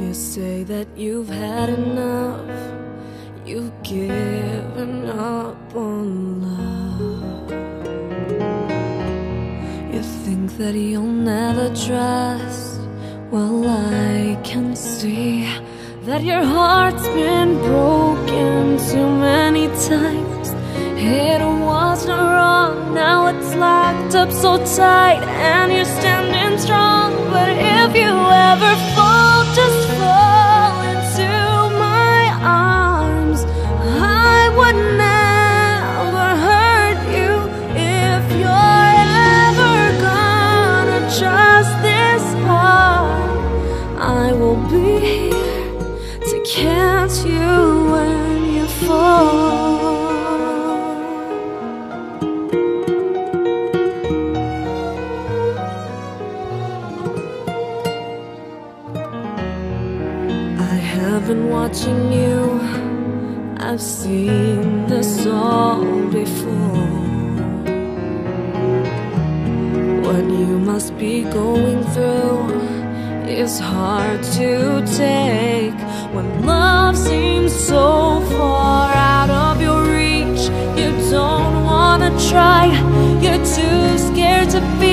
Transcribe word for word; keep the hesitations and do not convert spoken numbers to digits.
You say that you've had enough, you've given up on love. You think that you'll never trust. Well, I can see that your heart's been broken too many times. It wasn't wrong, now it's locked up so tight, and you're standing strong. But if you ever fall, just fall into my arms. I would never hurt you. If you're ever gonna trust this heart, I will be here to catch you when you fall. I've been watching you, I've seen this all before. What you must be going through is hard to take when love seems so far out of your reach. You don't wanna try, you're too scared to be